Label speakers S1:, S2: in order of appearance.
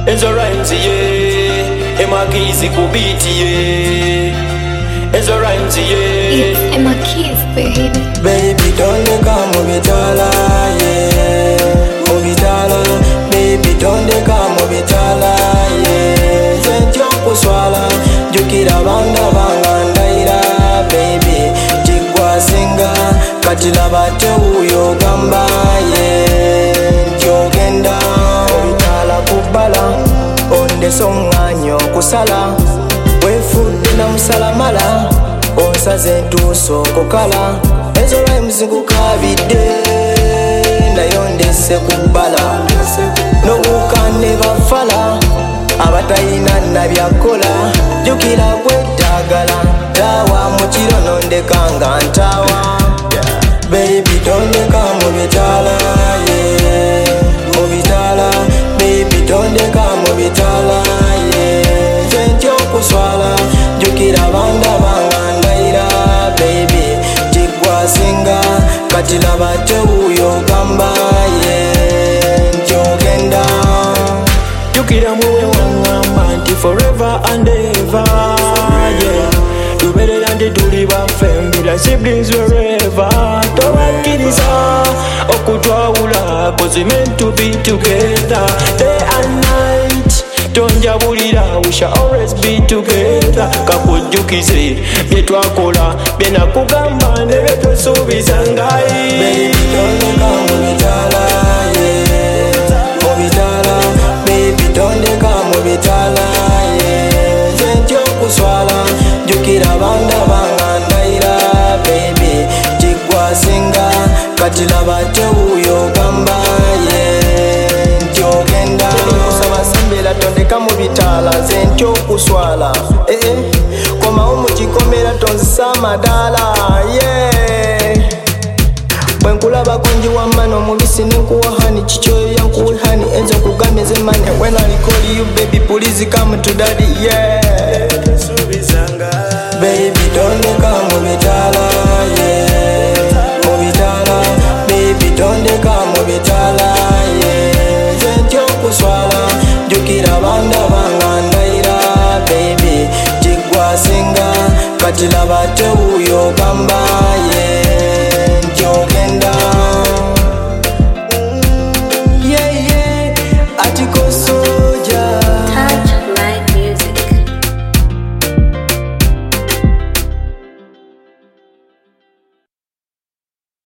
S1: Enzo rhymes yeah, Emma Keys kubiti yeah. Enzo rhymes yeah,
S2: It's Emma Keys, baby.
S3: Baby don't come mubitala yeah, mubitala. Baby don't come mubitala yeah. Zentyo kuswala jukira banda bangandaira. Baby jigwa singa kati labate uyo gamba yeah. Njogenda mubitala kubala onde songanyo kusala wefudde na musalamala onsaze ntuuso kokala. Ezo rhymes nkukabidde nayo ndese kubbala n'obukane bafala abatayina nabyakola jukira kwetagala tawa mukiro nondekanga ntawa. Baby tondeka mubitala yeah, mubitala. Baby tondeka mubitala yeah. Zentyo kuswala jukira banda bangandaira. Baby jigwa singa kati labate uyo gamba yeah. Njogenda
S1: jukira muwe wangamba nti forever and ever yeah. Tuberera nti tuli bafembi like siblings wherever. Towakiriza okutwawula cause we meant to be together day and night. Tonjabulira we shall always be together. Kakujukize bye twakola bye nakugamba ne bye tosuubiza ngayi.
S3: Baby tondeka mubitala yeah, mubitala. Baby tondeka mubitala yeah. Zentyo kuswala jukira banda bangandaira. Baby jigwa singa kati labate uyo gamba yeah. Njogenda kusaba sembera tondeka mubitala zentyo kuswala komawo mukikomera tonzisa amadala yeah. Bwenkulaba konji wamano mubisi ninkuwahani chichoyo yankuwihani enzo kugamye zemane. When I call you baby please come to daddy yeah. Baby don't come mubitala yeah, mubitala. Baby don't come mubitala yeah. Zentyo kuswala jukira banda bangandaira. Baby jigwa singa kati labate uyo gamba